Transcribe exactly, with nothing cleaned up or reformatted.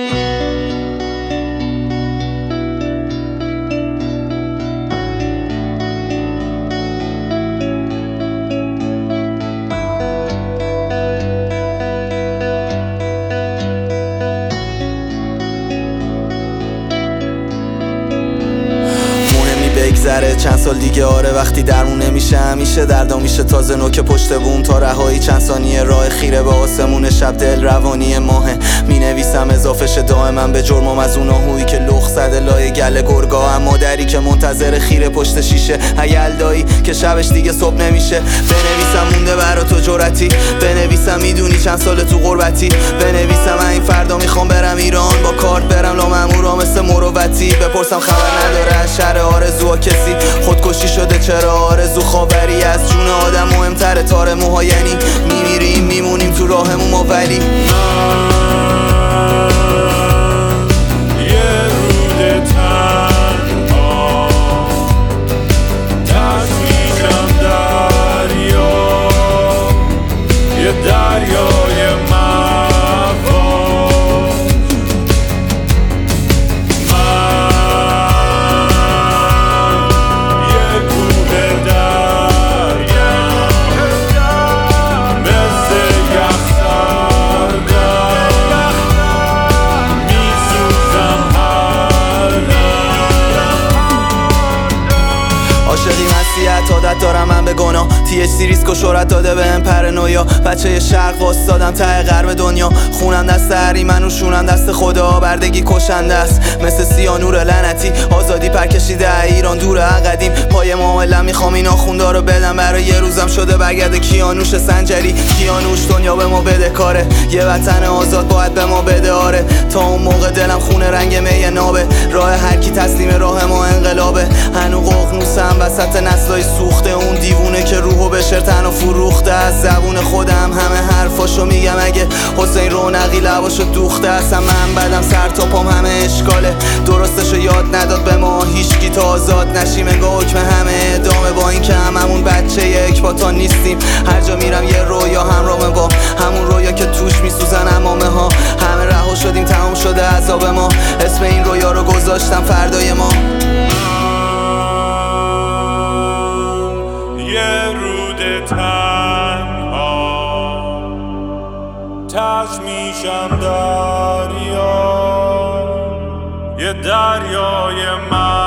بگذره چند سال دیگه آره وقتی درمون نمیشه همیشه دردا میشه تازه نوک پشت بوم تا رهایی چند ثانیه راه خیره به آسمون شب دل روانی ماهه می نویسم اضافه شه دائما به جرمم از اون آهویی که لخ زده لای گله گرگا اما دری که منتظر خیره پشت شیشه هیلدایی که شبش دیگه صبح نمیشه بنویسم مونده برا تو جرأتی بنویسم میدونی چند سال تو غربتی بنویسم من این فردا میخوام برم ایران با کارت برم لا مامورا مثل مروتی بپرسم خبر نداره از شهر آرزو کسی خودکشی شده چرا آرزو خاوری از جون آدم مهمتره تار موها یعنی میمیریم میمونیم تو راهمون ما ولی عادت دارم من به گناه تی اچ سی ریسک و شهرت داده بهم پرانویا بچه ی شرق واسدادم ته غرب دنیا خونم دست هری منو شونم دست خدا بردگی کشنده است مثل سیانور لعنتی آزادی پر کشیده ایران دور قدیم پای معاملم میخوام این آخوندا رو بدم برای یه روزم شده برگرده کیانوش سنجری کیانوش دنیا به ما بده کاره یه وطن آزاد باید به ما بده آره تا اون موقع دلم خونه رنگ می نابه راه هر کی تسلیم راه ما انقلابه هنو ققنوسم وسط نسلای سوخته اون دیوونه که روحو به شرطن و فروخته از زبون خودم همه حرفاشو میگم اگه حسین رونقی لباشو دوخته اصلا من بدم سر تا پام همه اشکاله درستشو یاد نداد به ما هیچکی تا آزاد نشیم انگاه حکم همه ادامه با این که هممون بچه یک پاتا نیستیم هر جا میرم یه رویا همراه با همون رویا که توش میسوزن امامه ها همه رها شدیم تمام شده عذاب ما اسم این رویا رو گذاشتم فردای ما یه رود تنها تش میشم دریا یه دریای من